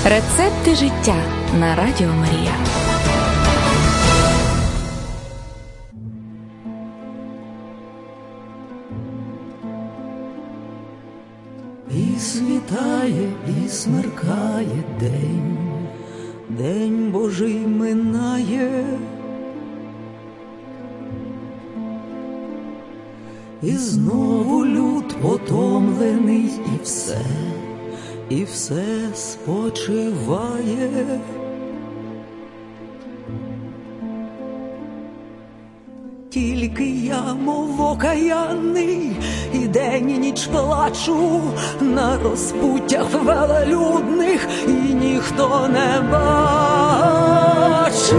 Рецепти життя на Радіо Марія. І світає, і смеркає день, день Божий минає. І знову люд потомлений, і все спочиває. Тільки я, мов окаянний, і день, і ніч плачу на розпуттях велелюдних, і ніхто не бачить.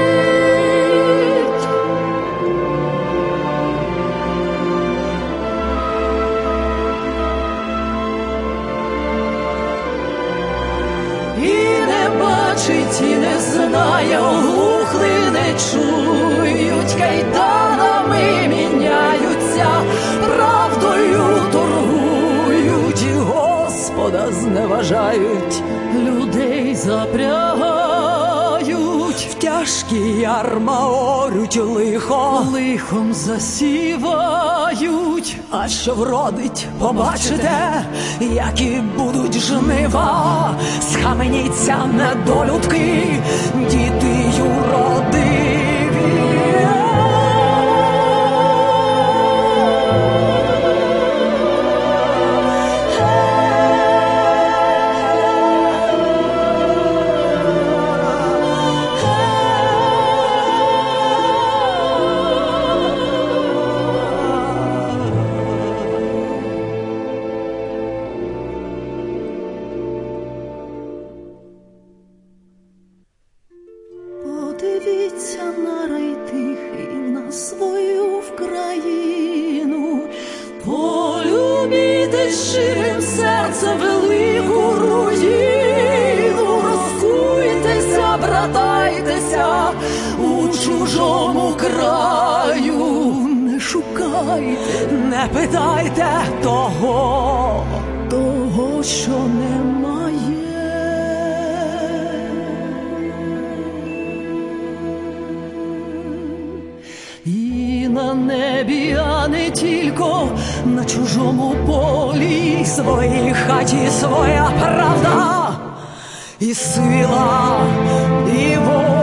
І не знає, оглухли, не чують, кайданами міняються, правдою торгують, і Господа зневажають, людей запрягають, в тяжкі ярма орють, лихом засівають. А що вродить, побачите, які будуть жнива, схаменіться недолюдки, діти юродиві. Подивіться на рай тихий, на свою Вкраїну, полюбіте щирим серцем велику руїну, розкуйтеся, братайтеся у чужому краю, не шукайте, не питайте того, що немає. І на небі, а не тільки на чужому полі, своїй хаті своя правда, і сила, і воля.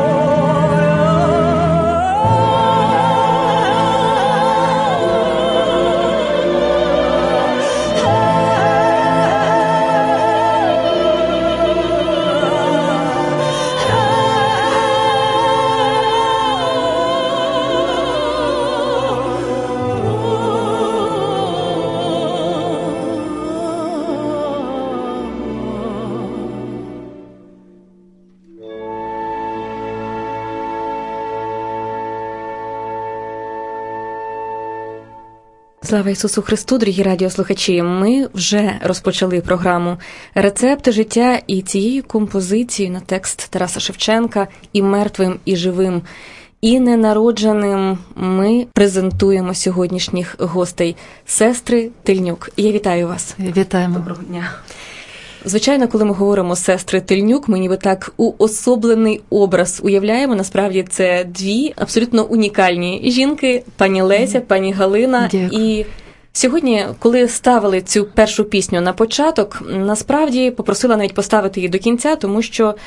Слава Ісусу Христу, дорогі радіослухачі! Ми вже розпочали програму «Рецепти життя» і цією композицією на текст Тараса Шевченка «І мертвим, і живим, і ненародженим» ми презентуємо сьогоднішніх гостей. Сестри Тильнюк. Я вітаю вас. Вітаємо. Доброго дня. Звичайно, коли ми говоримо «сестри Тильнюк», ми ніби так уособлений образ уявляємо. Насправді це дві абсолютно унікальні жінки, пані Леся, пані Галина. Дякую. І сьогодні, коли ставили цю першу пісню на початок, насправді попросила навіть поставити її до кінця, тому що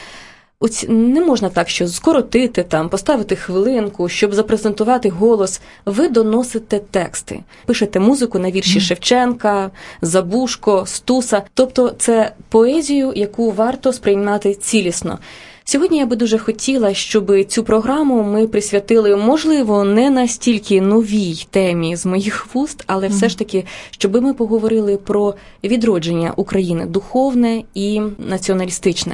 не можна так, що скоротити, поставити хвилинку, щоб запрезентувати голос. Ви доносите тексти, пишете музику на вірші Шевченка, Забушко, Стуса. Тобто це поезію, яку варто сприймати цілісно. Сьогодні я би дуже хотіла, щоб цю програму ми присвятили, можливо, не настільки новій темі з моїх вуст, але все ж таки, щоб ми поговорили про відродження України, духовне і націоналістичне.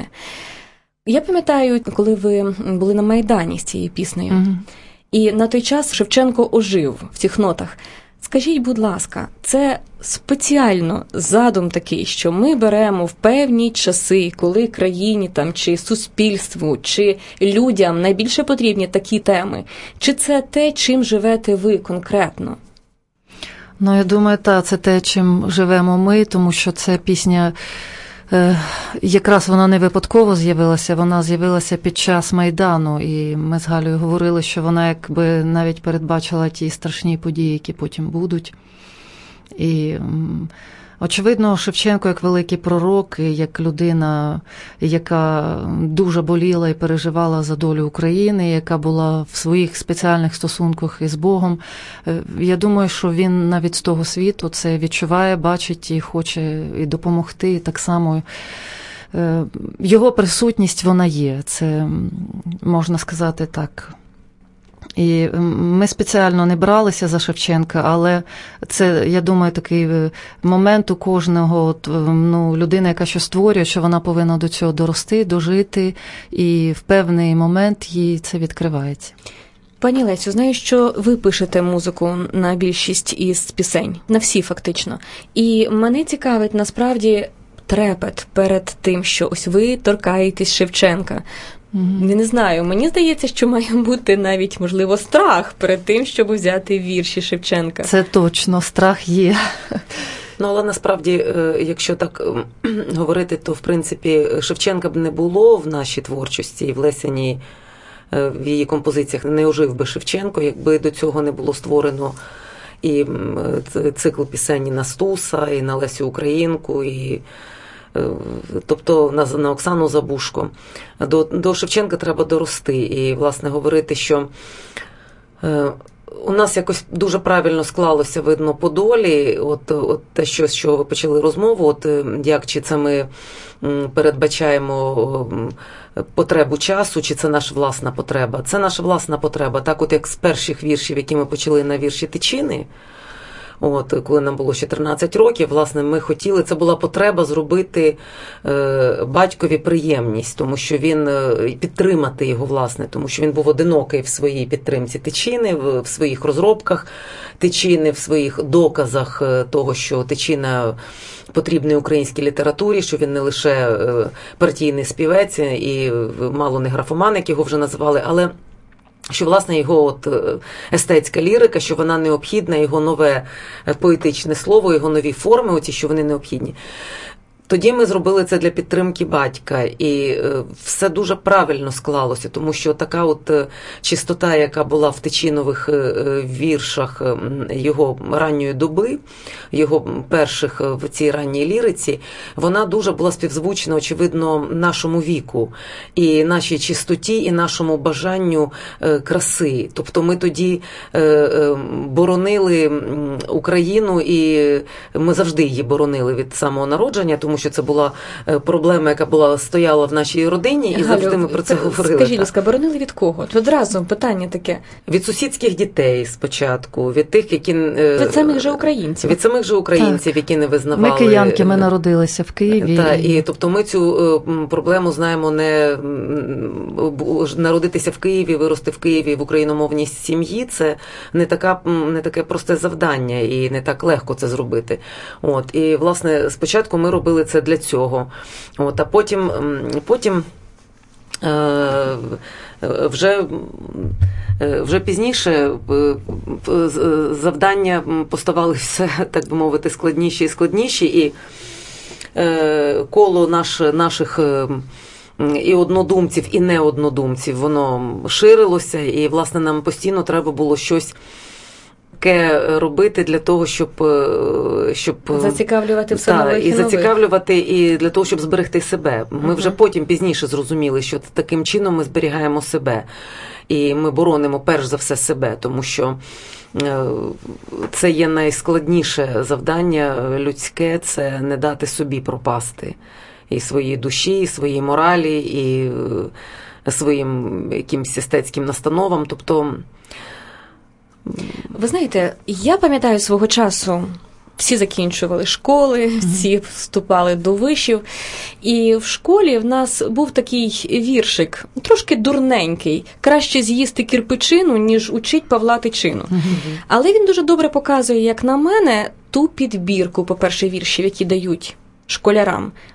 Я пам'ятаю, коли ви були на Майдані з цією піснею, і на той час Шевченко ожив в цих нотах. Скажіть, будь ласка, це спеціально задум такий, що ми беремо в певні часи, коли країні чи суспільству, чи людям найбільше потрібні такі теми? Чи це те, чим живете ви конкретно? Я думаю, це те, чим живемо ми, тому що це пісня Якраз вона не випадково з'явилася, вона з'явилася під час Майдану, і ми з Галею говорили, що вона якби навіть передбачила ті страшні події, які потім будуть. І, очевидно, Шевченко як великий пророк, і як людина, яка дуже боліла і переживала за долю України, яка була в своїх спеціальних стосунках із Богом. Я думаю, що він навіть з того світу це відчуває, бачить і хоче і допомогти. І так само його присутність, вона є. Це, можна сказати так. І ми спеціально не бралися за Шевченка, але це, я думаю, такий момент у кожного, людини, яка щось створює, що вона повинна до цього дорости, дожити, і в певний момент їй це відкривається. Пані Лесю, знаю, що ви пишете музику на більшість із пісень, на всі фактично. І мене цікавить насправді трепет перед тим, що ось ви торкаєтесь Шевченка. Я не знаю, мені здається, що має бути навіть, можливо, страх перед тим, щоб взяти вірші Шевченка. Це точно, страх є. Але насправді, якщо так говорити, то, в принципі, Шевченка б не було в нашій творчості, і в Лесяній, в її композиціях не ожив би Шевченко, якби до цього не було створено і цикл пісень і на Стуса, і на Лесю Українку, і тобто на Оксану Забушко. До Шевченка треба дорости. І, власне, говорити, що у нас якось дуже правильно склалося, видно, по долі, от те, що, з чого ви почали розмову, як чи це ми передбачаємо потребу часу, чи це наша власна потреба. Це наша власна потреба. Так от як з перших віршів, які ми почали на вірші Тичини, коли нам було ще 13 років, власне, ми хотіли, це була потреба зробити батькові приємність, тому що він, підтримати його, власне, тому що він був одинокий в своїй підтримці Тичини, в своїх розробках Тичини, в своїх доказах того, що Тичина потрібний українській літературі, що він не лише партійний співець і мало не графоман, як його вже називали, але що, власне, його естетська лірика, що вона необхідна, його нове поетичне слово, його нові форми, оці, що вони необхідні. Тоді ми зробили це для підтримки батька, і все дуже правильно склалося, тому що така чистота, яка була в Тичинових віршах його ранньої доби, його перших в цій ранній ліриці, вона дуже була співзвучна, очевидно, нашому віку, і нашій чистоті, і нашому бажанню краси. Тобто ми тоді боронили Україну, і ми завжди її боронили від самого народження, тому що це була проблема, яка стояла в нашій родині, і завжди ми про це говорили. Скажіть, будь ласка, боронили від кого? Одразу питання таке. Від сусідських дітей спочатку, від тих, які... Від самих же українців. Від самих же українців, так, які не визнавали... Ми киянки, ми народилися в Києві. Так, і тобто ми цю проблему знаємо, не народитися в Києві, вирости в Києві в україномовній сім'ї, це не таке просте завдання, і не так легко це зробити. І, власне, спочатку ми робили це для цього. А потім вже пізніше завдання поставали все, так би мовити, складніші і складніші, і коло наших і однодумців, і неоднодумців, воно ширилося, і, власне, нам постійно треба було щось робити для того, щоб зацікавлювати все нових і нових. І зацікавлювати, і для того, щоб зберегти себе. Ми вже потім пізніше зрозуміли, що таким чином ми зберігаємо себе. І ми боронимо перш за все себе, тому що це є найскладніше завдання людське, це не дати собі пропасти. І своїй душі, і своїй моралі, і своїм якимось естетським настановам. Тобто... Ви знаєте, я пам'ятаю свого часу, всі закінчували школи, всі вступали до вишів, і в школі в нас був такий віршик, трошки дурненький, краще з'їсти кирпичину, ніж учить Павла Тичину. Але він дуже добре показує, як на мене, ту підбірку, по-перше, віршів, які дають школярам.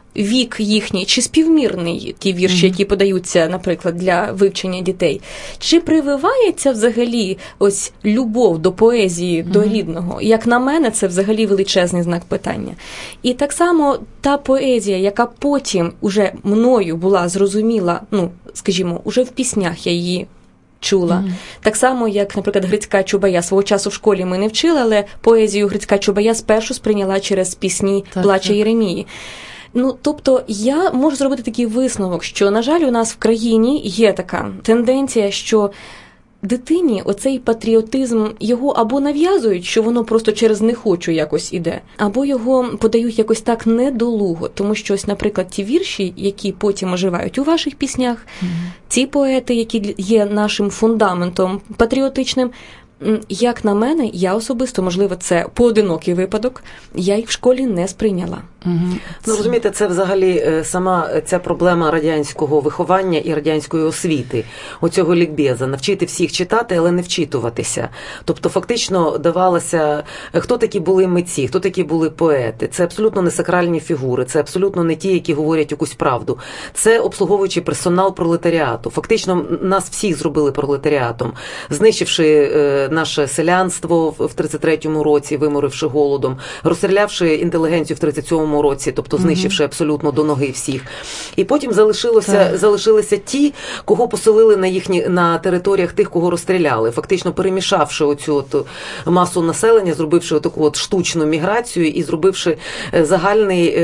вік їхній, чи співмірний ті вірші, які подаються, наприклад, для вивчення дітей? Чи прививається взагалі ось любов до поезії, до рідного? Як на мене, це взагалі величезний знак питання. І так само та поезія, яка потім уже мною була зрозуміла, ну, скажімо, уже в піснях я її чула. Так само, як, наприклад, Грицька Чубая. Свого часу в школі ми не вчили, але поезію Грицька Чубая спершу сприйняла через пісні «Плаче Єремії». Ну, тобто, я можу зробити такий висновок, що, на жаль, у нас в країні є така тенденція, що дитині оцей патріотизм, його або нав'язують, що воно просто через «не хочу» якось іде, або його подають якось так недолуго. Тому що, ось, наприклад, ті вірші, які потім оживають у ваших піснях, ці поети, які є нашим фундаментом патріотичним, як на мене, я особисто, можливо, це поодинокий випадок, я їх в школі не сприйняла. Ну, розумієте, це взагалі сама ця проблема радянського виховання і радянської освіти, оцього лікбеза, навчити всіх читати, але не вчитуватися. Тобто, фактично, давалося, хто такі були митці, хто такі були поети. Це абсолютно не сакральні фігури, це абсолютно не ті, які говорять якусь правду. Це обслуговуючий персонал пролетаріату. Фактично, нас всіх зробили пролетаріатом, знищивши наше селянство в 33-му році, виморивши голодом, розстрілявши інтелігенцію в 37-му році, тобто знищивши абсолютно до ноги всіх. І потім залишилися ті, кого поселили на територіях тих, кого розстріляли, фактично перемішавши оцю от масу населення, зробивши таку от штучну міграцію і зробивши загальний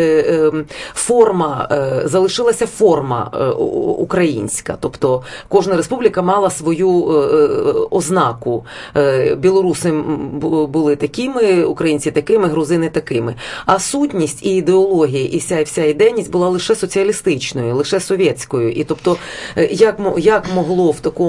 залишилася форма українська, тобто кожна республіка мала свою ознаку. Білоруси були такими, українці такими, грузини такими. А сутність і ідеологія, і вся ідейність була лише соціалістичною, лише совєтською. І тобто, як могло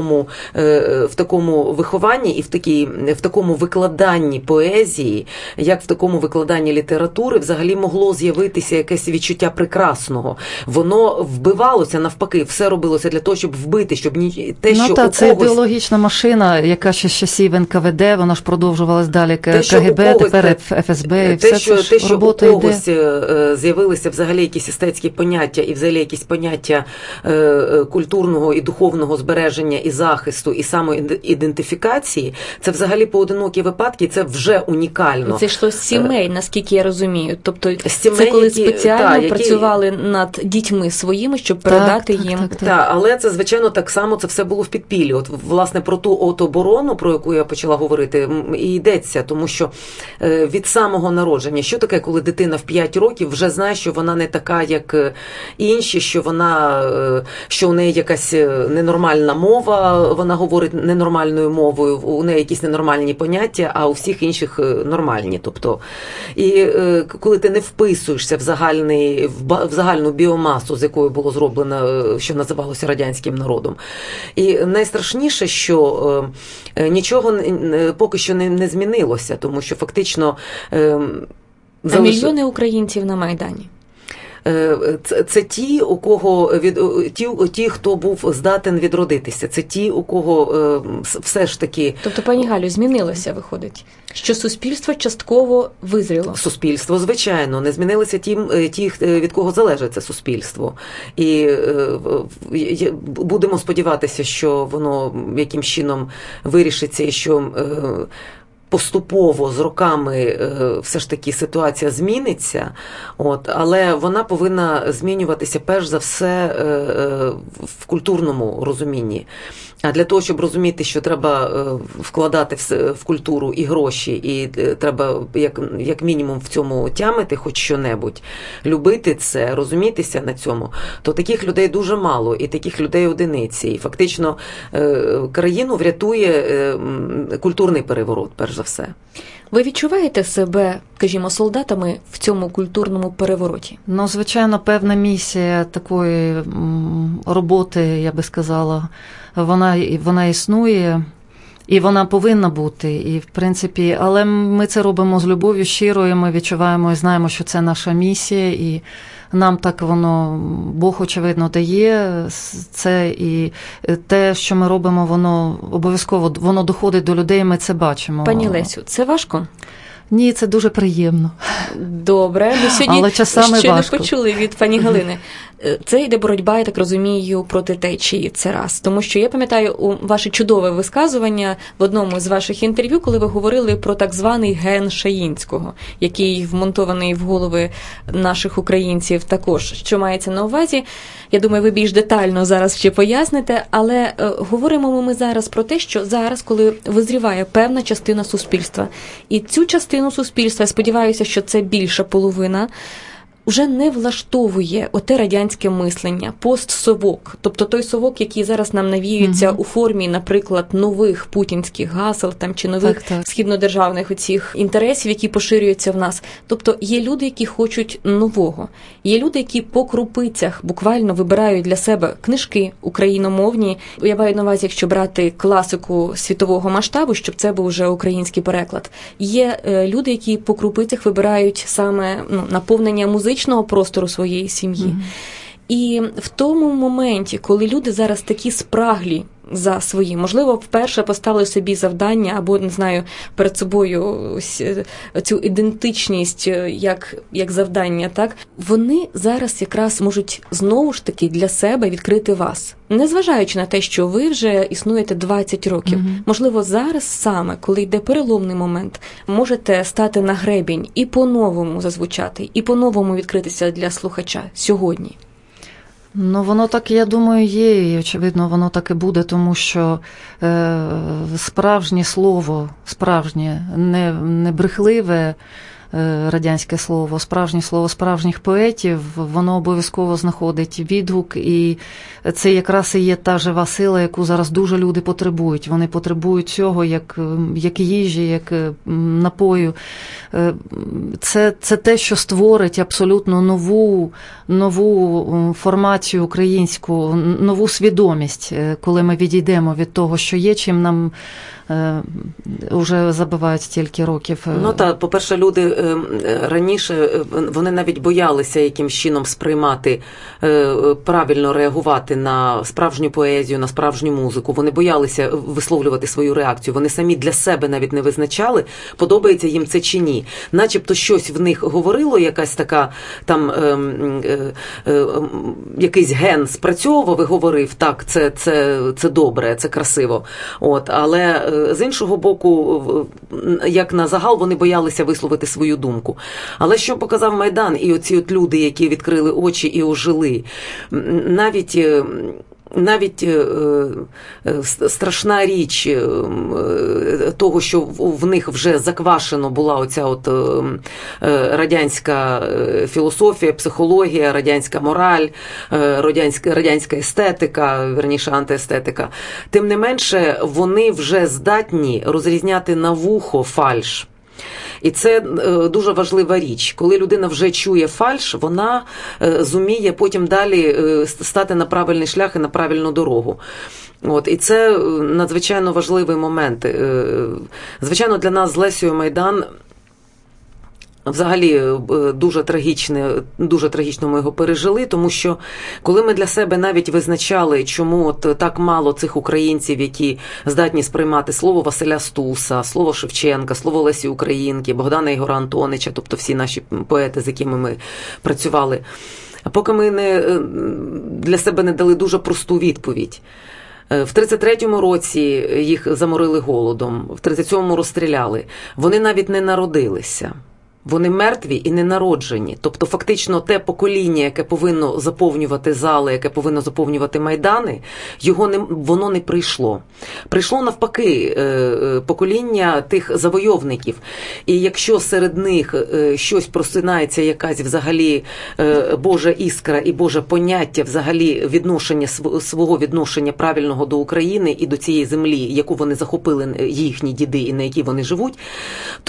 в такому вихованні і в такому викладанні поезії, як в такому викладанні літератури взагалі могло з'явитися якесь відчуття прекрасного? Воно вбивалося, навпаки, все робилося для того, щоб вбити, щоб те, що у когось... Це ідеологічна машина, яка ще з часів НКВД, вона ж продовжувалась далі КГБ, тепер ФСБ, і все це ж робота йде. Те, що у когось з'явилися взагалі якісь естетські поняття і взагалі якісь поняття культурного і духовного збереження і захисту, і самоідентифікації, це взагалі поодинокі випадки, це вже унікально. Це йшло з сімей, наскільки я розумію. Тобто це коли спеціально працювали над дітьми своїми, щоб передати їм. Так, але це, звичайно, так само це все було в підпіллі. От, власне, про ту оборону, про яку я почала говорити, і йдеться, тому що від самого народження, що таке, коли дитина в 5 років вже знає, що вона не така, як інші, що у неї якась ненормальна мова, вона говорить ненормальною мовою, у неї якісь ненормальні поняття, а у всіх інших нормальні. Тобто, і коли ти не вписуєшся в загальну біомасу, з якою було зроблено, що називалося радянським народом. І найстрашніше, що нічого поки що не змінилося, тому що фактично... А мільйони українців на Майдані? Це ті, у кого ті, хто був здатен відродитися. Це ті, у кого все ж таки... Тобто, пані Галю, змінилося, виходить? Що суспільство частково визріло? Суспільство, звичайно. Не змінилися ті, від кого залежить це суспільство. І будемо сподіватися, що воно якимсь чином вирішиться і що... поступово з роками все ж таки ситуація зміниться, але вона повинна змінюватися перш за все в культурному розумінні. А для того, щоб розуміти, що треба вкладати в культуру і гроші, і треба як мінімум в цьому тямити хоч що-небудь, любити це, розумітися на цьому, то таких людей дуже мало, і таких людей одиниці. І фактично країну врятує культурний переворот, перш за все. Ви відчуваєте себе, скажімо, солдатами в цьому культурному перевороті? Ну, звичайно, певна місія такої роботи, я би сказала, вона існує, і вона повинна бути. І, в принципі, але ми це робимо з любов'ю, щиро, і ми відчуваємо і знаємо, що це наша місія, і нам так воно, Бог, очевидно, дає це, і те, що ми робимо, воно обов'язково, воно доходить до людей, ми це бачимо. Пані Лесю, це важко? Ні, це дуже приємно. Добре, ми сьогодні ще важко. Не почули від пані Галини. Це йде боротьба, я так розумію, проти течії, це раз. Тому що я пам'ятаю ваше чудове висказування в одному з ваших інтерв'ю, коли ви говорили про так званий ген Шаїнського, який вмонтований в голови наших українців також. Що мається на увазі? Я думаю, ви більш детально зараз ще поясните, але говоримо ми зараз про те, що зараз, коли визріває певна частина суспільства, і цю частину суспільства, я сподіваюся, що це більша половина, вже не влаштовує оте радянське мислення, постсовок, тобто той совок, який зараз нам навіюється у формі, наприклад, нових путінських гасел там, чи нових східнодержавних оцих інтересів, які поширюються в нас. Тобто є люди, які хочуть нового. Є люди, які по крупицях буквально вибирають для себе книжки україномовні. Я маю на увазі, якщо брати класику світового масштабу, щоб це був вже український переклад. Є люди, які по крупицях вибирають саме наповнення музичного простору своєї сім'ї. І в тому моменті, коли люди зараз такі спраглі за свої, можливо, вперше поставили собі завдання або, не знаю, перед собою ось цю ідентичність як завдання, так? Вони зараз якраз можуть знову ж таки для себе відкрити вас. Незважаючи на те, що ви вже існуєте 20 років. Можливо, зараз саме, коли йде переломний момент, можете стати на гребінь і по-новому зазвучати, і по-новому відкритися для слухача сьогодні. Ну, воно так, я думаю, є, і, очевидно, воно так і буде, тому що справжнє слово, справжнє, не брехливе радянське слово, справжнє слово справжніх поетів, воно обов'язково знаходить відгук, і це якраз і є та жива сила, яку зараз дуже люди потребують. Вони потребують цього, як їжі, як напою. Це те, що створить абсолютно нову формацію українську, нову свідомість, коли ми відійдемо від того, що є, чим нам вже забивають стільки років. Ну так, по-перше, люди раніше, вони навіть боялися якимсь чином сприймати, правильно реагувати на справжню поезію, на справжню музику. Вони боялися висловлювати свою реакцію. Вони самі для себе навіть не визначали, подобається їм це чи ні. Начебто щось в них говорило, якась така там якийсь ген спрацьовував і говорив, так, це добре, це красиво. Але з іншого боку, як на загал, вони боялися висловити свою думку. Але що показав Майдан і оці люди, які відкрили очі і ожили, навіть страшна річ того, що в них вже заквашено була оця радянська філософія, психологія, радянська мораль, радянська естетика, верніше антиестетика. Тим не менше, вони вже здатні розрізняти на вухо фальш. І це дуже важлива річ. Коли людина вже чує фальш, вона зуміє потім далі стати на правильний шлях і на правильну дорогу. І це надзвичайно важливий момент. Звичайно, для нас з Лесею Майдан взагалі дуже трагічно ми його пережили, тому що коли ми для себе навіть визначали, чому так мало цих українців, які здатні сприймати слово Василя Стуса, слово Шевченка, слово Лесі Українки, Богдана Ігора Антонича, тобто всі наші поети, з якими ми працювали, а поки ми для себе не дали дуже просту відповідь. В 33-му році їх заморили голодом, в 37-му розстріляли. Вони навіть не народилися. Вони мертві і ненароджені. Тобто, фактично, те покоління, яке повинно заповнювати зали, яке повинно заповнювати майдани, воно не прийшло. Прийшло, навпаки, покоління тих завойовників. І якщо серед них щось просинається, якась взагалі Божа іскра і Боже поняття, взагалі свого відношення правильного до України і до цієї землі, яку вони захопили їхні діди і на якій вони живуть, то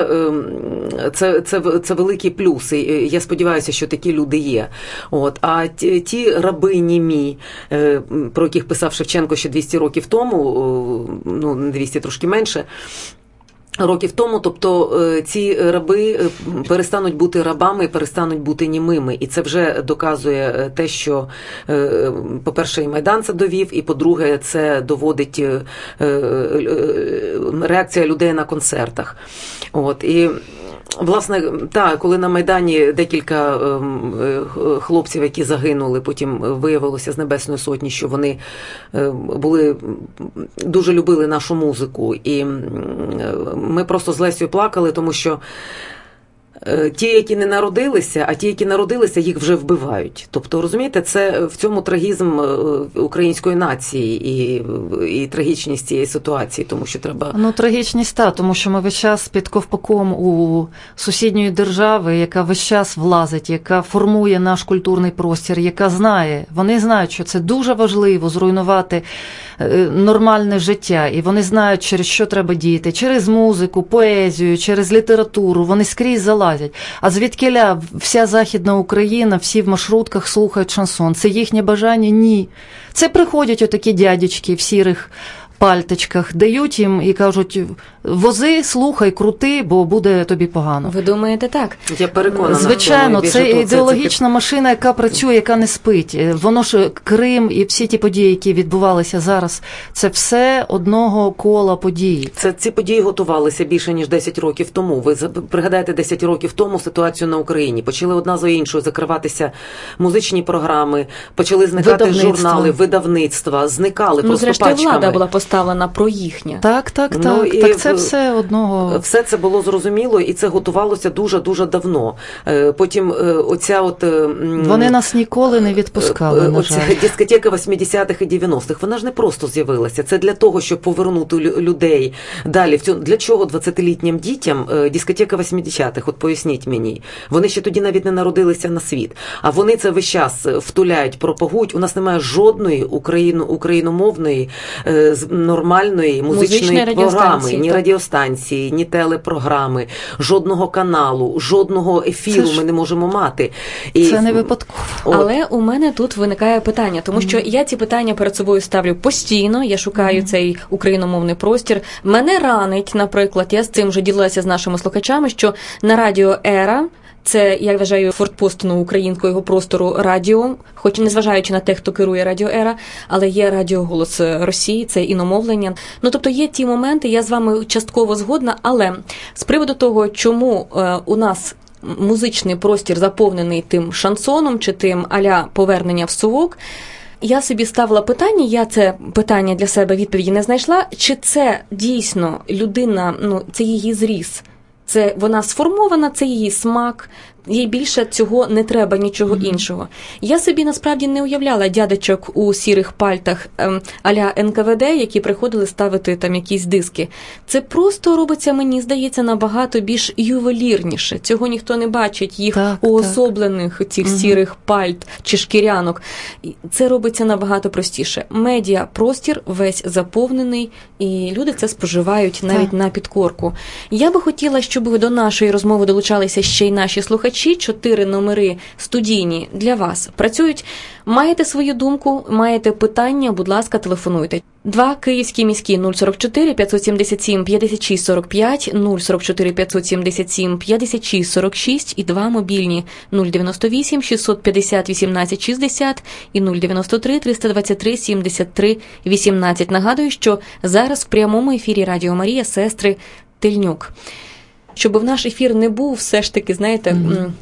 це великий плюс. І я сподіваюся, що такі люди є. А ті раби німі, про яких писав Шевченко ще 200 років тому, 200 трошки менше, років тому, тобто ці раби перестануть бути рабами, перестануть бути німими. І це вже доказує те, що, по-перше, і Майдан це довів, і, по-друге, це доводить реакція людей на концертах. От, і власне, так, коли на Майдані декілька хлопців, які загинули, потім виявилося з Небесної Сотні, що вони дуже любили нашу музику. І ми просто з Лесею плакали, тому що ті, які не народилися, а ті, які народилися, їх вже вбивають. Тобто, розумієте, це в цьому трагізм української нації і трагічність цієї ситуації, тому що треба... Ну, трагічність, так, тому що ми весь час під ковпаком у сусідньої держави, яка весь час влазить, яка формує наш культурний простір, яка знає, вони знають, що це дуже важливо зруйнувати нормальне життя, і вони знають, через що треба діяти, через музику, поезію, через літературу, вони скрізь залазять. А звідкіля вся Західна Україна, всі в маршрутках слухають шансон. Це їхнє бажання? Ні. Це приходять отакі дядечки в сірих пальточках, дають їм і кажуть, вози, слухай, крути, бо буде тобі погано. Ви думаєте так? Я переконана. Звичайно, це ідеологічна машина, яка працює, яка не спить. Воно ж Крим і всі ті події, які відбувалися зараз, це все одного кола подій. Ці події готувалися більше, ніж 10 років тому. Ви пригадаєте 10 років тому ситуацію на Україні. Почали одна за іншою закриватися музичні програми, почали зникати журнали, видавництва, зникали просто зрештою, пачками. Влада була поставлена про їхнє. Так. Так це все одного. Все це було зрозуміло, і це готувалося дуже-дуже давно. Потім оця от... Вони нас ніколи не відпускали, на жаль. Оця дискотека 80-х і 90-х, вона ж не просто з'явилася. Це для того, щоб повернути людей далі. Для чого 20-літнім дітям дискотека 80-х? От поясніть мені. Вони ще тоді навіть не народилися на світ. А вони це весь час втуляють, пропагують. У нас немає жодної україномовної нормальної музичної програми, ні радіостанції, ні телепрограми, жодного каналу, жодного ефіру ми не можемо мати. І... Це не випадково. Але у мене тут виникає питання, тому що я ці питання перед собою ставлю постійно, я шукаю цей україномовний простір. Мене ранить, наприклад, я з цим вже ділилася з нашими слухачами, що на радіо «Ера», це, я вважаю, фортпост українського простору радіо, хоч не зважаючи на те, хто керує радіо «Ера», але є радіо «Голос Росії», це іномовлення. Ну, тобто є ті моменти, я з вами частково згодна, але з приводу того, чому у нас музичний простір заповнений тим шансоном чи тим а-ля повернення в совок, я собі ставила питання, я це питання для себе відповіді не знайшла, чи це дійсно людина, це її зріз, це вона сформована, це її смак, їй більше цього не треба, нічого іншого. Я собі насправді не уявляла дядечок у сірих пальтах а-ля НКВД, які приходили ставити там якісь диски. Це просто робиться, мені здається, набагато більш ювелірніше. Цього ніхто не бачить, їх уособлених цих сірих пальт чи шкірянок. Це робиться набагато простіше. Медіа-простір весь заповнений, і люди це споживають навіть на підкорку. Я би хотіла, щоб ви до нашої розмови долучалися ще й наші слухачі. 4 номери студійні для вас працюють. Маєте свою думку, маєте питання, будь ласка, телефонуйте. 2 київські міські 044 577 56 45, 044 577 56 46 і 2 мобільні 098 650 18 60 і 093 323 73 18. Нагадую, що зараз в прямому ефірі Радіо Марія сестри Тельнюк. Щоб в наш ефір не був, все ж таки, знаєте,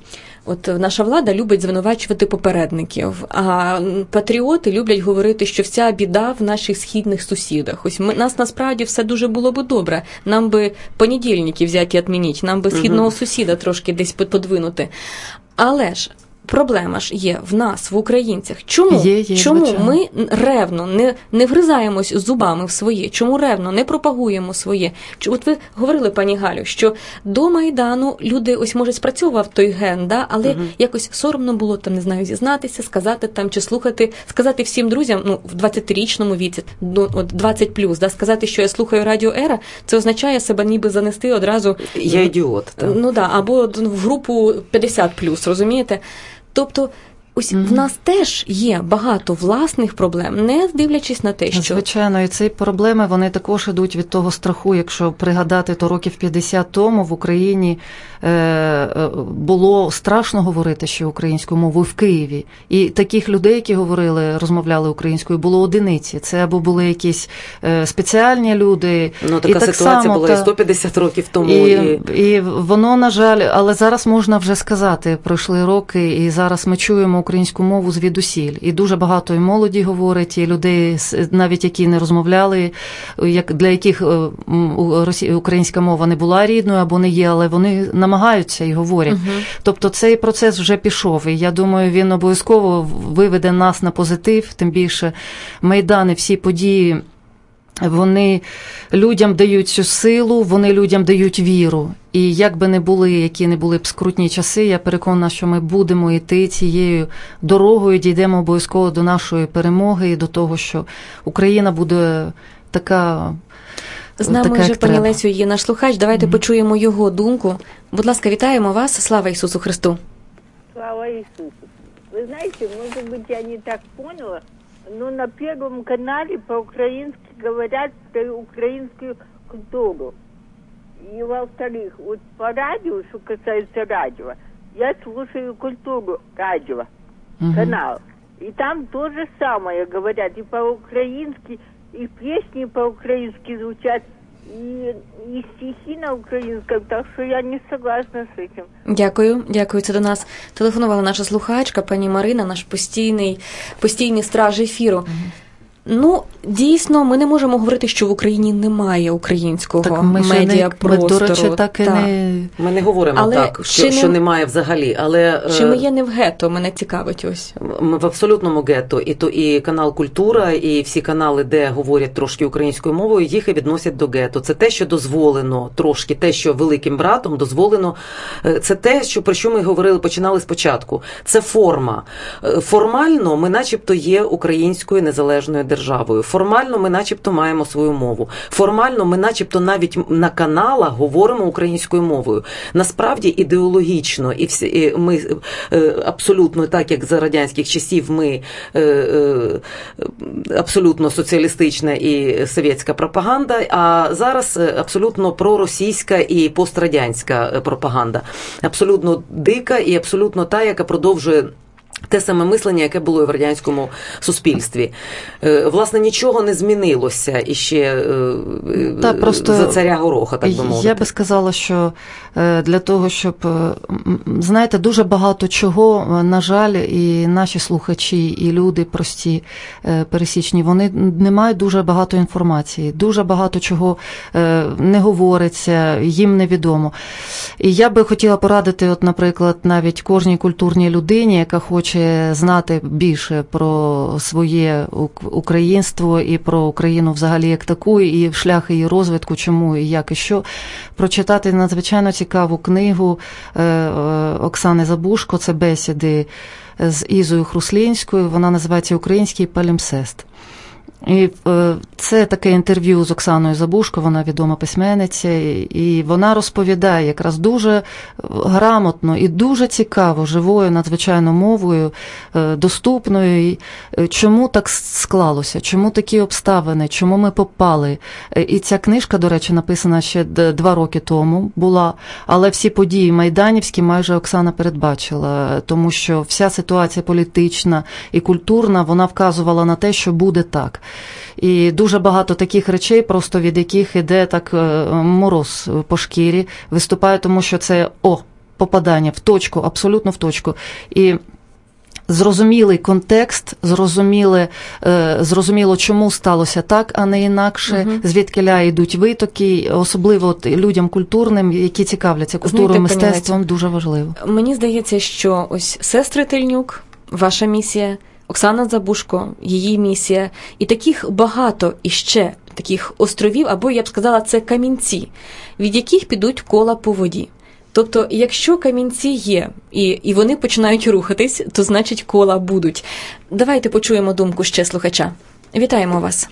от наша влада любить звинувачувати попередників, а патріоти люблять говорити, що вся біда в наших східних сусідах. Ось нас насправді все дуже було б добре. Нам би понедільники взяти і відмінити, нам би східного сусіда трошки десь подвинути. Але ж проблема ж є в нас, в українцях. Чому? Чому ми ревно не вгризаємось зубами в своє? Чому ревно не пропагуємо своє? От ви говорили, пані Галю, що до Майдану люди, ось, може, спрацьовував той ген, да? Але якось соромно було, там, не знаю, зізнатися, сказати там, чи слухати, сказати всім друзям, в 20-річному віці, от 20+, да? Сказати, що я слухаю Радіо «Ера», це означає себе ніби занести одразу... Я ідіот. Або в групу 50+, розумієте? Тобто ось в нас теж є багато власних проблем, не дивлячись на те, що... Звичайно, і ці проблеми, вони також ідуть від того страху, якщо пригадати, то років 50 тому в Україні було страшно говорити ще українською мовою в Києві. І таких людей, які розмовляли українською, було одиниці. Це або були якісь спеціальні люди. Ну, така ситуація була і 150 років тому. І воно, на жаль, але зараз можна вже сказати, пройшли роки, і зараз ми чуємо українську мову звідусіль. І дуже багато і молоді говорить, і людей, навіть які не розмовляли, для яких українська мова не була рідною або не є, але вони намагаються і говорять. Тобто цей процес вже пішов, і я думаю, він обов'язково виведе нас на позитив, тим більше Майдан і всі події, вони людям дають цю силу, вони людям дають віру. І як би не були, які не були б скрутні часи, я переконана, що ми будемо йти цією дорогою, дійдемо обов'язково до нашої перемоги і до того, що Україна буде така... З нами вже, пані Лесю, є наш слухач. Давайте почуємо його думку. Будь ласка, вітаємо вас. Слава Ісусу Христу. Слава Иисусу. Вы знаете, может быть, я не так поняла, но на Первом канале по-украински говорят про украинскую культуру. И во-вторых, вот по радио, что касается радио, я слушаю культуру радио, канал. И там то же самое говорят и по-украински, и песни по-украински звучат, и стихи на українському, так що я не согласна з цим. Дякую. Це до нас телефонувала наша слухачка, пані Марина, наш постійний страж ефіру. Ну, дійсно, ми не можемо говорити, що в Україні немає українського медіапростору. Ми, до речі, так і не... Ми не говоримо так, що немає взагалі, але... Чи ми є не в гетто, мене цікавить ось. Ми в абсолютному гетто. І канал «Культура», і всі канали, де говорять трошки українською мовою, їх і відносять до гетто. Це те, що дозволено трошки, те, що великим братом дозволено. Це те, про що ми говорили, починали спочатку. Це форма. Формально ми начебто є українською незалежною державою. Формально ми начебто маємо свою мову. Формально ми начебто навіть на каналах говоримо українською мовою. Насправді ідеологічно і ми абсолютно так, як за радянських часів, ми абсолютно соціалістична і совєтська пропаганда, а зараз абсолютно проросійська і пострадянська пропаганда. Абсолютно дика і абсолютно та, яка продовжує те саме мислення, яке було і в радянському суспільстві. Власне, нічого не змінилося іще за царя Гороха, так би мовити. Я би сказала, що для того, щоб, знаєте, дуже багато чого, на жаль, і наші слухачі, і люди прості, пересічні, вони не мають дуже багато інформації, дуже багато чого не говориться, їм невідомо. І я би хотіла порадити, от, наприклад, навіть кожній культурній людині, яка хоче знати більше про своє українство і про Україну взагалі як таку, і шлях її розвитку, чому і як і що, прочитати надзвичайно цікаву книгу Оксани Забушко, це бесіди з Ізою Хруслінською, вона називається «Український палімсест». І це таке інтерв'ю з Оксаною Забушко, вона відома письменниця, і вона розповідає якраз дуже грамотно і дуже цікаво, живою, надзвичайно мовою, доступною, чому так склалося, чому такі обставини, чому ми попали. І ця книжка, до речі, написана ще 2 роки тому була, але всі події майданівські майже Оксана передбачила, тому що вся ситуація політична і культурна, вона вказувала на те, що буде так. І дуже багато таких речей, просто від яких іде так мороз по шкірі, виступає, тому що це попадання в точку, абсолютно в точку. І зрозумілий контекст, зрозуміло, чому сталося так, а не інакше, звідкиля йдуть витоки, особливо людям культурним, які цікавляться культурою, мистецтвом, дуже важливо. Мені здається, що ось сестри Тельнюк, ваша місія, Оксана Забушко, її місія, і таких багато іще таких островів, або, я б сказала, це камінці, від яких підуть кола по воді. Тобто, якщо камінці є, і вони починають рухатись, то значить кола будуть. Давайте почуємо думку ще слухача. Вітаємо вас.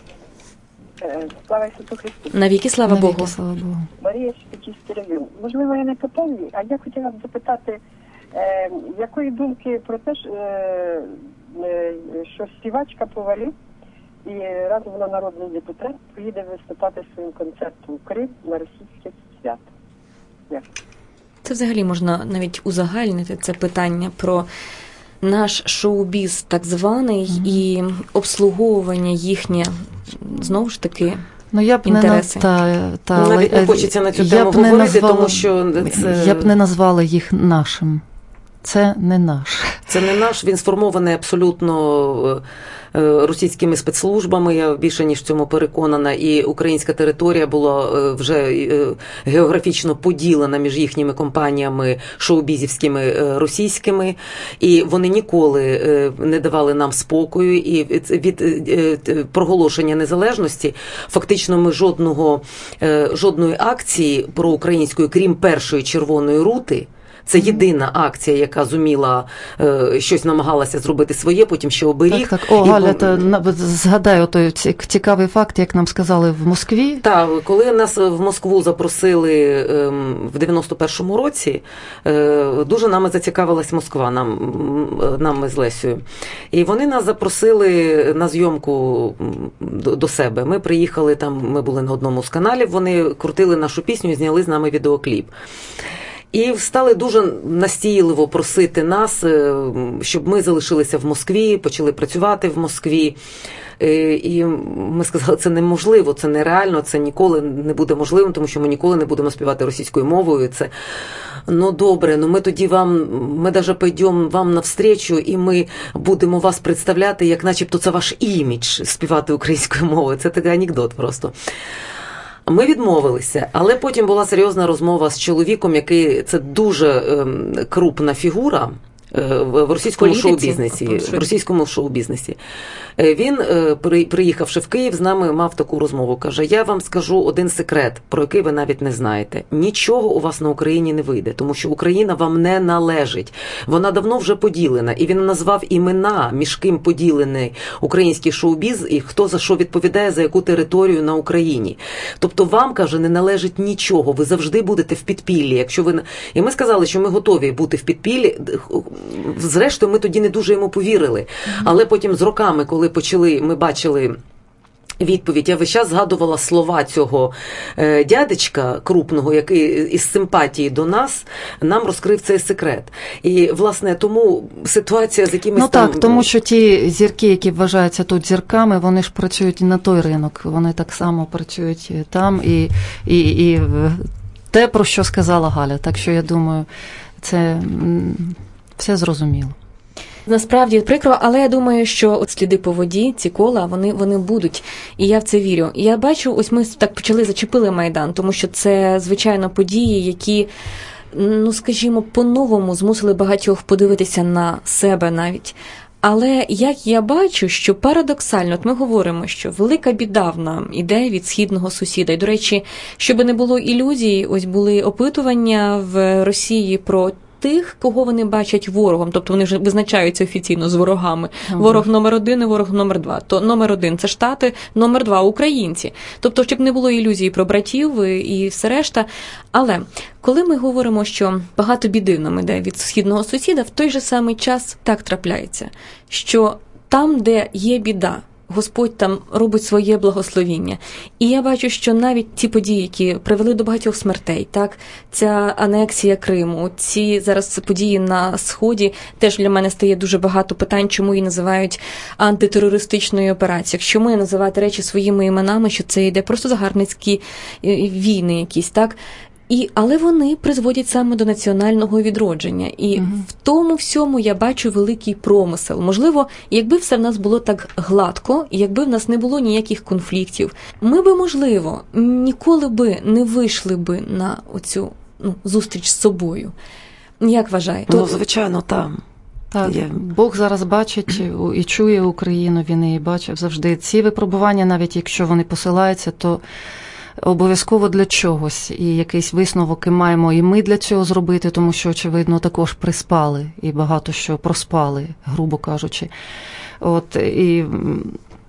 Слава Ісусу Христу. Навіки слава Богу. Слава Богу. Марія Шпичівський район. Можливо, я не по темі, а я хотіла б запитати, Якої думки про те, що співачка Повалій і разом вона народний депутат поїде виступати своїм концертом в Крим на російське свято? Дякую. Це взагалі можна навіть узагальнити це питання про наш шоу-біз так званий і обслуговування їхнє, знову ж таки, інтереси. Навіть не хочеться на цю тему говорити, тому що це... Я б не назвала їх нашим. Це не наш. Це не наш, він сформований абсолютно російськими спецслужбами, я більше ніж в цьому переконана, і українська територія була вже географічно поділена між їхніми компаніями шоу-бізівськими російськими, і вони ніколи не давали нам спокою, і від проголошення незалежності фактично ми жодної акції проукраїнської, крім першої червоної рути. Це єдина акція, яка зуміла щось намагалася зробити своє, потім ще оберіг. Так. О, Галя, згадаю той цікавий факт, як нам сказали в Москві. Так, коли нас в Москву запросили в 91-му році, дуже нами зацікавилась Москва, нам з Лесею. І вони нас запросили на зйомку до себе. Ми приїхали там, ми були на одному з каналів, вони крутили нашу пісню і зняли з нами відеокліп. І стали дуже настійливо просити нас, щоб ми залишилися в Москві, почали працювати в Москві. І ми сказали, це неможливо, це нереально, це ніколи не буде можливим, тому що ми ніколи не будемо співати російською мовою. Це, добре, ми тоді ми даже пойдемо вам навстречу, і ми будемо вас представляти, як начебто це ваш імідж співати українською мовою. Це такий анекдот просто. Ми відмовилися, але потім була серйозна розмова з чоловіком, який це дуже крупна фігура в російському шоу-бізнесі. Він, приїхавши в Київ, з нами мав таку розмову. Каже, я вам скажу один секрет, про який ви навіть не знаєте. Нічого у вас на Україні не вийде, тому що Україна вам не належить. Вона давно вже поділена. І він назвав імена, між ким поділений український шоу-біз, і хто за що відповідає, за яку територію на Україні. Тобто вам, каже, не належить нічого. Ви завжди будете в підпіллі. Якщо ви... І ми сказали, що ми готові бути в підпіллі. Зрештою, ми тоді не дуже йому повірили. Але потім з роками, коли ми бачили відповідь, я весь час згадувала слова цього дядечка крупного, який із симпатії до нас нам розкрив цей секрет. І, власне, тому ситуація з якимись так, тому що ті зірки, які вважаються тут зірками, вони ж працюють і на той ринок, вони так само працюють там, і те, про що сказала Галя. Так що, я думаю, це все зрозуміло. Насправді прикро, але я думаю, що сліди по воді, ці кола, вони будуть. І я в це вірю. І я бачу, ось ми так зачепили Майдан, тому що це, звичайно, події, які, скажімо, по-новому змусили багатьох подивитися на себе навіть. Але як я бачу, що парадоксально, ми говоримо, що велика біда в нам іде від східного сусіда. І, до речі, щоб не було ілюзій, ось були опитування в Росії про тих, кого вони бачать ворогом, тобто вони вже визначаються офіційно з ворогами. Ворог номер 1 і ворог номер 2. То номер 1 – це Штати, номер 2 – українці. Тобто, щоб не було ілюзій про братів і все решта. Але коли ми говоримо, що багато біди нам іде від східного сусіда, в той же самий час так трапляється, що там, де є біда, Господь там робить своє благословіння. І я бачу, що навіть ті події, які привели до багатьох смертей, так, ця анексія Криму, ці зараз події на Сході, теж для мене стає дуже багато питань, чому її називають антитерористичною операцією. Якщо ми називати речі своїми іменами, що це йде просто загарбницькі війни якісь, так? Але вони призводять саме до національного відродження. І в тому всьому я бачу великий промисел. Можливо, якби все в нас було так гладко, і якби в нас не було ніяких конфліктів, ми би, можливо, ніколи би не вийшли би на оцю зустріч з собою. Як вважаєте? Звичайно, там. Так, Бог зараз бачить і чує Україну, він її бачив завжди. Ці випробування, навіть якщо вони посилаються, то обов'язково для чогось, і якийсь висновок маємо і ми для цього зробити, тому що, очевидно, також приспали і багато що проспали, грубо кажучи.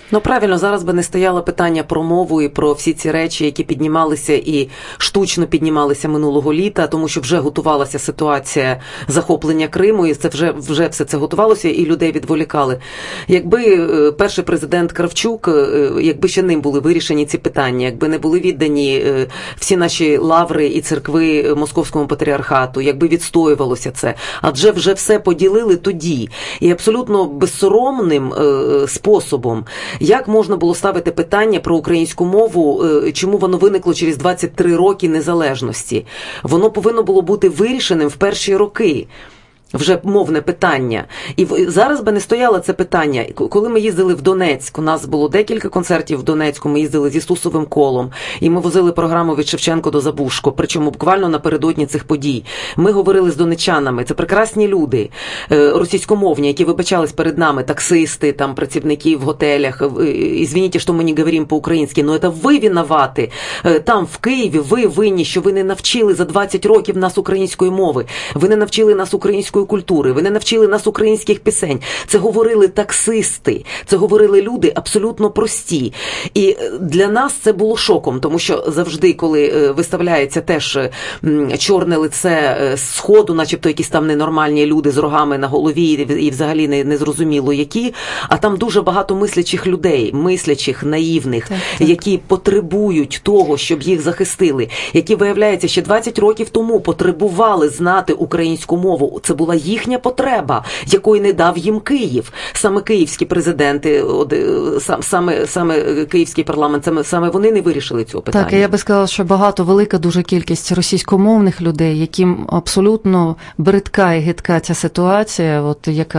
Ну, правильно, зараз би не стояло питання про мову і про всі ці речі, які піднімалися і штучно піднімалися минулого літа, тому що вже готувалася ситуація захоплення Криму, і це вже все це готувалося, і людей відволікали. Якби перший президент Кравчук, якби ще ним були вирішені ці питання, якби не були віддані всі наші лаври і церкви Московському патріархату, якби відстоювалося це, адже вже все поділили тоді. І абсолютно безсоромним способом, як можна було ставити питання про українську мову, чому воно виникло через 23 роки незалежності? Воно повинно було бути вирішеним в перші роки. Вже мовне питання. І зараз би не стояло це питання. Коли ми їздили в Донецьк, у нас було декілька концертів в Донецьку, ми їздили з Ісусовим колом, і ми возили програму від Шевченко до Забужко, причому буквально напередодні цих подій. Ми говорили з донечанами, це прекрасні люди, російськомовні, які вибачались перед нами, таксисти, там, працівники в готелях. Извините, що ми не говоримо по-українськи, но це ви винуваті. Там, в Києві, ви винні, що ви не навчили за 20 років нас української мови, ви не навчили нас української культури, ви не навчили нас українських пісень. Це говорили таксисти, це говорили люди абсолютно прості. І для нас це було шоком, тому що завжди, коли виставляється теж чорне лице Сходу, начебто якісь там ненормальні люди з рогами на голові і взагалі не зрозуміло які, а там дуже багато мислячих людей, мислячих, наївних, так. Які потребують того, щоб їх захистили, які, виявляється, ще 20 років тому потребували знати українську мову. Це була їхня потреба, якої не дав їм Київ. Саме київські президенти, саме київський парламент, саме вони не вирішили цього питання. Так, я би сказала, що велика дуже кількість російськомовних людей, яким абсолютно бридка і гидка ця ситуація,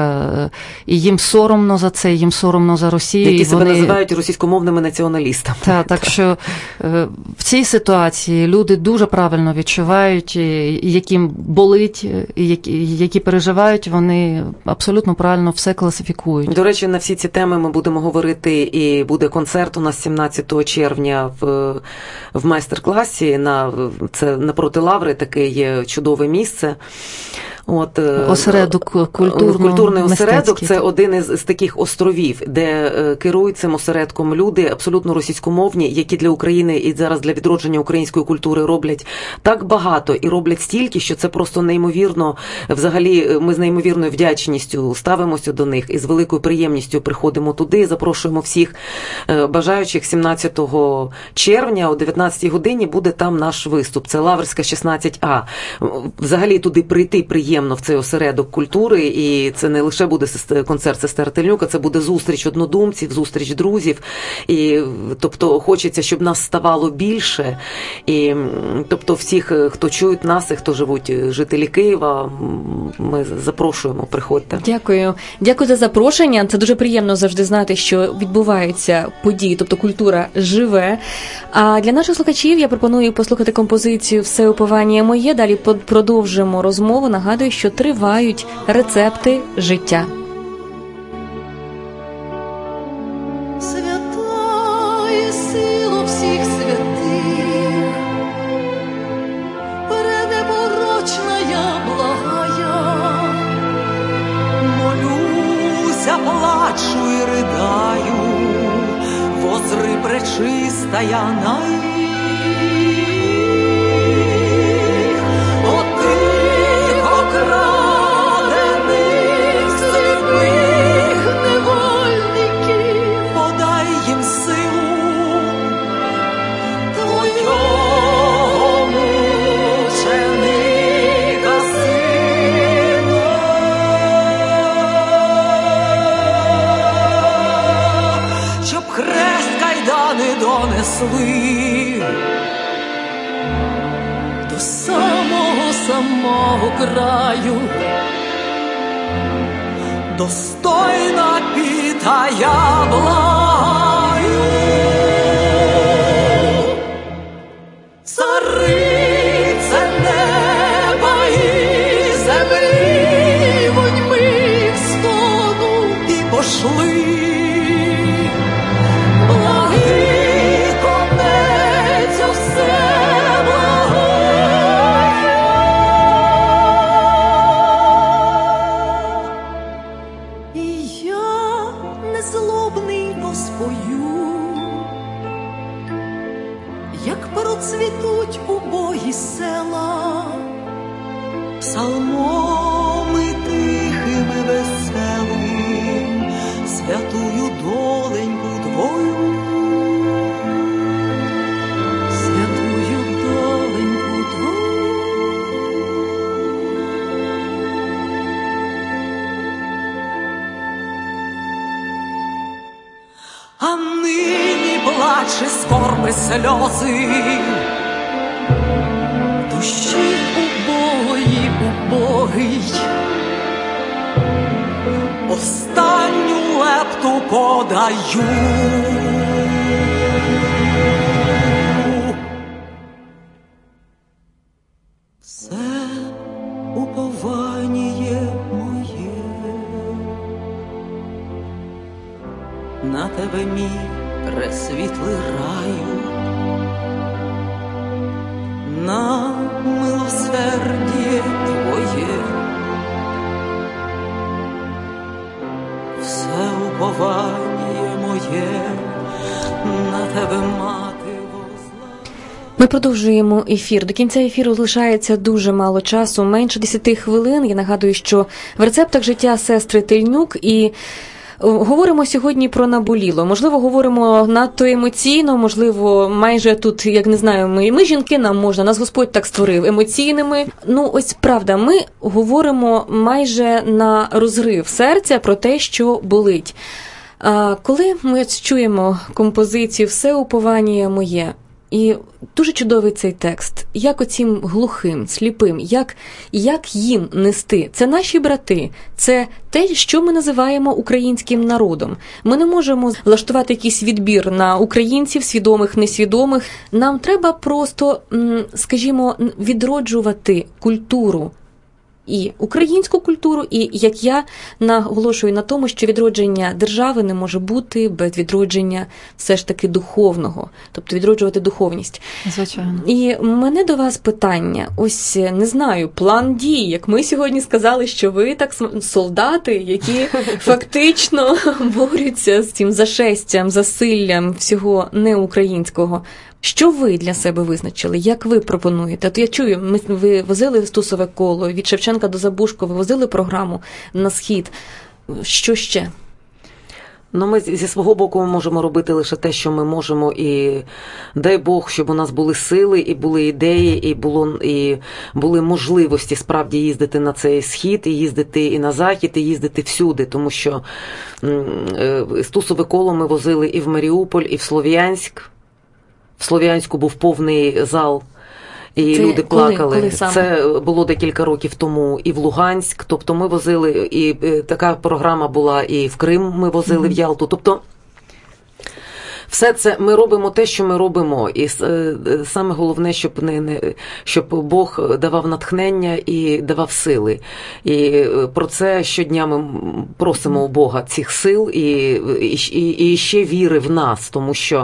і їм соромно за це, їм соромно за Росію. Які себе називають російськомовними націоналістами. Так що в цій ситуації люди дуже правильно відчувають, яким болить, які переживають, вони абсолютно правильно все класифікують. До речі, на всі ці теми ми будемо говорити, і буде концерт у нас 17 червня в майстер-класі, це напроти Лаври, таке є чудове місце. Осередок культурний осередок, це один із таких островів, де керують цим осередком люди абсолютно російськомовні, які для України і зараз для відродження української культури роблять так багато і роблять стільки, що це просто неймовірно. Взагалі ми з неймовірною вдячністю ставимося до них і з великою приємністю приходимо туди. Запрошуємо всіх бажаючих 17 червня о 19 годині буде там наш виступ. Це Лаврська 16А. Взагалі туди прийти приємно в цей осередок культури, і це не лише буде концерт сестер Тельнюк, а це буде зустріч однодумців, зустріч друзів, і тобто хочеться, щоб нас ставало більше, і тобто всіх, хто чують нас і хто живуть, жителі Києва, ми запрошуємо, приходьте. Дякую за запрошення, це дуже приємно завжди знати, що відбуваються події, тобто культура живе. А для наших слухачів я пропоную послухати композицію «Все уповання моє», далі продовжимо розмову, нагадую, що тривають рецепти життя. Свята і сила всіх святих, пренепорочна я благая, молюся, плачу і ридаю, возри пречистая на донесли до самого краю, достойна питая благаю. Царице неба і землі, воньми стону і пошли. Зло сподобний спою, як процвітуть убогі села, псалмами тихими веселим, святую доленьку твою, святую доленьку твою. А нині плаче скорби сльози, душі убогої убогий, останню лепту подаю. Все уповання моє на тебе, мій пресвітлий раю, на милосердє твоє. Все уповання моє на тебе, мати возла. Ми продовжуємо ефір. До кінця ефіру залишається дуже мало часу, менше 10 хвилин. Я нагадую, що в рецептах життя сестри Тельнюк і говоримо сьогодні про наболіло. Можливо, говоримо надто емоційно, можливо, майже тут, як не знаю, ми жінки, нам можна, нас Господь так створив, емоційними. Ну, ось правда, ми говоримо майже на розрив серця про те, що болить. Коли ми чуємо композицію «Все уповання моє», і дуже чудовий цей текст. Як оцім глухим, сліпим, як їм нести? Це наші брати, це те, що ми називаємо українським народом. Ми не можемо влаштувати якийсь відбір на українців, свідомих, несвідомих. Нам треба просто, скажімо, відроджувати культуру. І українську культуру, і, як я наголошую на тому, що відродження держави не може бути без відродження все ж таки духовного, тобто відроджувати духовність. Звичайно. І мене до вас питання, ось, не знаю, план дій, як ми сьогодні сказали, що ви так солдати, які фактично борються з цим зашестям, засиллям всього неукраїнського. Що ви для себе визначили? Як ви пропонуєте? От я чую, ви возили Стусове коло, від Шевченка до Забушко, ви возили програму на схід. Що ще? Ну, ми зі свого боку можемо робити лише те, що ми можемо, і дай Бог, щоб у нас були сили, і були ідеї, і були можливості справді їздити на цей схід, і їздити і на захід, і їздити всюди, тому що Стусове коло ми возили і в Маріуполь, і в Слов'янськ. В Слов'янську був повний зал, і це люди плакали. Коли це було декілька років тому, і в Луганськ. Тобто ми возили, і така програма була, і в Крим ми возили, в Ялту. Тобто все це ми робимо те, що ми робимо. І саме головне, щоб Бог давав натхнення і давав сили. І про це щодня ми просимо у Бога цих сил і ще віри в нас, тому що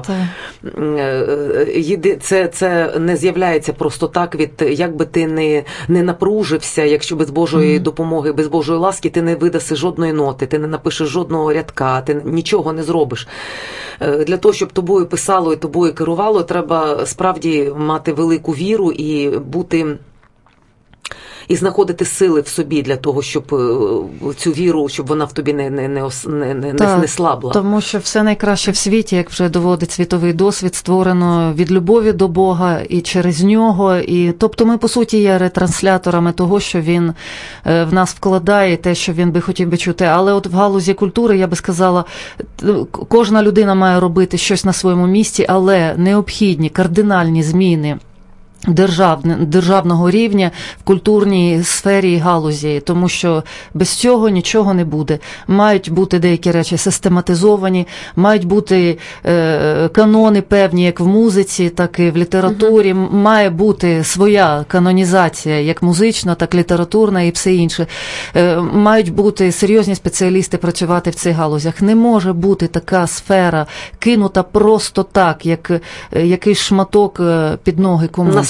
це не з'являється просто так, як би ти не напружився, якщо без Божої допомоги, без Божої ласки ти не видаси жодної ноти, ти не напишеш жодного рядка, ти нічого не зробиш. Для того, щоб тобою писало і тобою керувало, треба справді мати велику віру і бути... І знаходити сили в собі для того, щоб цю віру, щоб вона в тобі не слабла. Тому що все найкраще в світі, як вже доводить світовий досвід, створено від любові до Бога і через нього. І, тобто ми, по суті, є ретрансляторами того, що він в нас вкладає, те, що він би хотів би чути. Але от в галузі культури, я би сказала, кожна людина має робити щось на своєму місці, але необхідні кардинальні зміни державного рівня в культурній сфері і галузі, тому що без цього нічого не буде. Мають бути деякі речі систематизовані, мають бути канони певні, як в музиці, так і в літературі. Має бути своя канонізація, як музична, так і літературна і все інше. Мають бути серйозні спеціалісти працювати в цих галузях. Не може бути така сфера кинута просто так, як якийсь шматок під ноги комусь.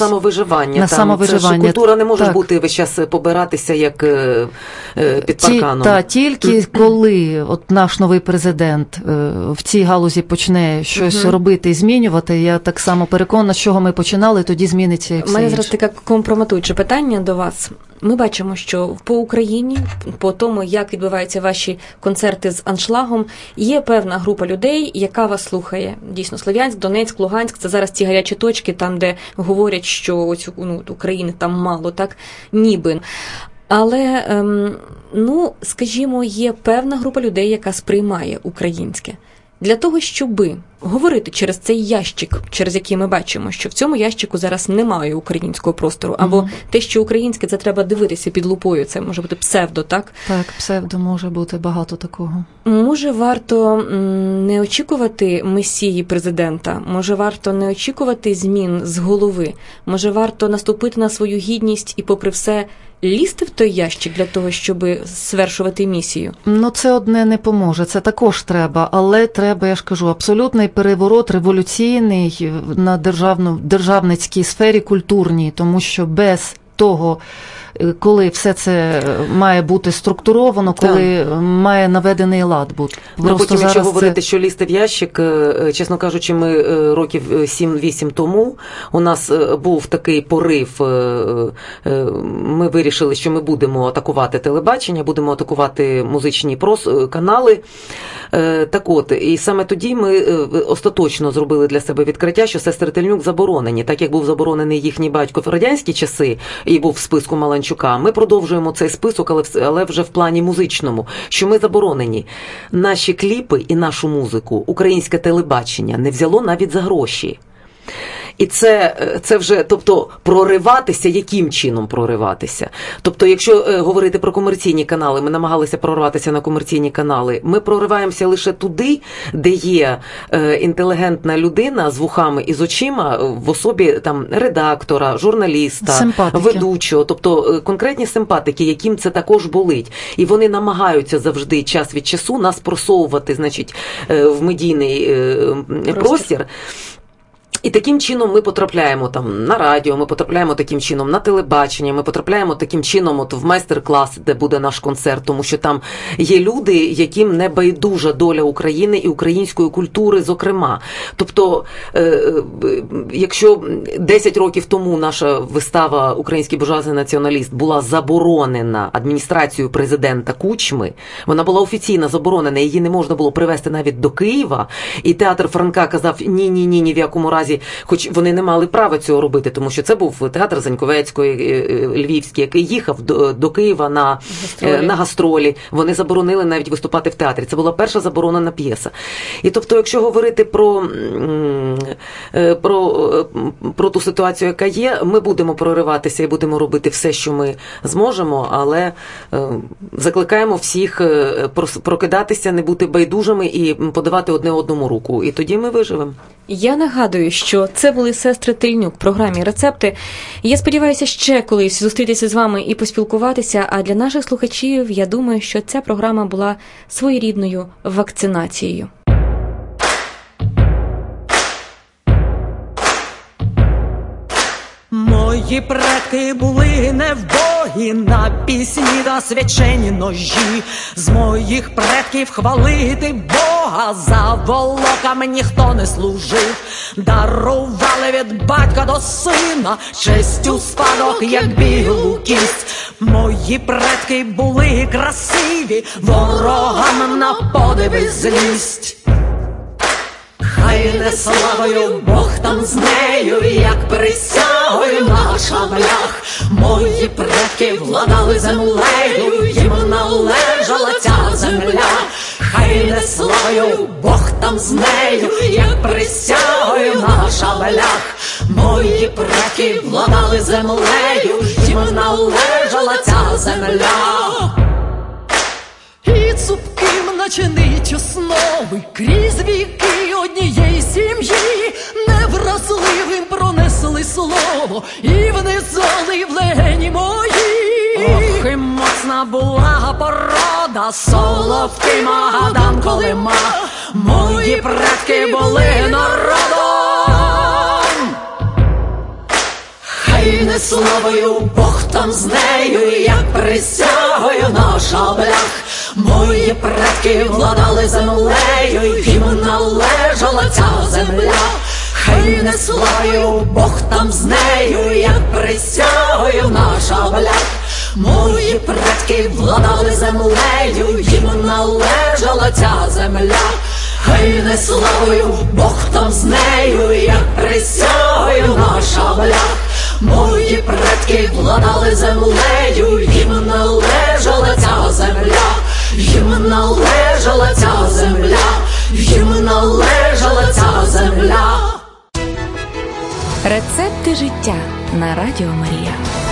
самовиживання. На самовиживання. Це ж культура не може так. бути весь час побиратися, як під парканом. Тільки коли от наш новий президент в цій галузі почне щось робити і змінювати, я так само переконана, з чого ми починали, тоді зміниться і все У мене інше. зараз таке компрометуюче питання до вас. Ми бачимо, що по Україні, по тому, як відбуваються ваші концерти з аншлагом, є певна група людей, яка вас слухає. Дійсно, Слов'янськ, Донецьк, Луганськ – це зараз ті гарячі точки, там, де говорять, що ось, України там мало, так, ніби. Але, скажімо, є певна група людей, яка сприймає українське. Для того, щоби говорити через цей ящик, через який ми бачимо, що в цьому ящику зараз немає українського простору, або те, що українське, це треба дивитися під лупою, це може бути псевдо, так? Так, псевдо може бути багато такого. Може, варто не очікувати месії президента, може, варто не очікувати змін з голови, може, варто наступити на свою гідність і, попри все, лізти в той ящик для того, щоб звершувати місію? Це одне не поможе, це також треба, але треба, я ж кажу, абсолютний переворот революційний на державницькій сфері культурній, тому що без того, коли все це має бути структуровано, коли має наведений лад бути. Потім, якщо говорити, що лізти в ящик, чесно кажучи, ми років 7-8 тому, у нас був такий порив, ми вирішили, що ми будемо атакувати телебачення, будемо атакувати музичні канали. Так от, і саме тоді ми остаточно зробили для себе відкриття, що сестри Тельнюк заборонені. Так як був заборонений їхній батько в радянські часи і був в списку Маланчука, ми продовжуємо цей список, але вже в плані музичному, що ми заборонені. Наші кліпи і нашу музику українське телебачення не взяло навіть за гроші. І це вже, тобто, прориватися, яким чином прориватися? Тобто, якщо говорити про комерційні канали, ми намагалися прорватися на комерційні канали, ми прориваємося лише туди, де є інтелігентна людина з вухами і з очима в особі там редактора, журналіста, ведучого, тобто конкретні симпатики, яким це також болить. І вони намагаються завжди час від часу нас просовувати, значить, в медійний простір. І таким чином ми потрапляємо там на радіо, ми потрапляємо таким чином на телебачення, ми потрапляємо таким чином от в майстер-клас, де буде наш концерт, тому що там є люди, яким не байдужа доля України і української культури, зокрема. Тобто, якщо 10 років тому наша вистава «Український буржуазний націоналіст» була заборонена адміністрацією президента Кучми, вона була офіційно заборонена, її не можна було привезти навіть до Києва, і театр Франка казав ні в якому разі, хоч вони не мали права цього робити, тому що це був театр Заньковецької, львівський, який їхав до Києва на гастролі. Вони заборонили навіть виступати в театрі. Це була перша заборонена п'єса. І тобто, якщо говорити про ту ситуацію, яка є, ми будемо прориватися і будемо робити все, що ми зможемо, але закликаємо всіх прокидатися, не бути байдужими і подавати одне одному руку. І тоді ми виживемо. Я нагадую, що це були сестри Тельнюк в програмі «Рецепти». Я сподіваюся ще колись зустрітися з вами і поспілкуватися, а для наших слухачів, я думаю, що ця програма була своєрідною вакцинацією. Мої предки були невбогі, на пісні та свячені ножі. З моїх предків хвалити Бога, за волоками ніхто не служив. Дарували від батька до сина честь у спадок, як білу кість. Мої предки були красиві, ворогам на подив і злість. Хай не славою Бог там з нею, як присягою на шаблях. Мої предки владали землею, їм належала ця земля. Хай не славою Бог там з нею, як присягою на шаблях. Мої предки владали землею, їм належала ця земля. І цупким, наче нить основи, крізь віки однієї сім'ї, невразливим пронесли слово і внизали в легені мої. Ох, і моцна була порода, Соловки, Магадан, Колима. Мої предки були народом. славою, Бог там з нею, як присягою наш облях. Мої предки владали землею, їм належала ця земля. Хай не славою, Бог там з нею, як присягою наш облях. Мої предки владали землею, їм належала ця земля. Хай не славою, Бог там з нею, як присягою наш облях. Мої предки владали землею, їм належала ця земля. Їм належала ця земля, їм належала ця земля. Рецепти життя на Радіо Марія.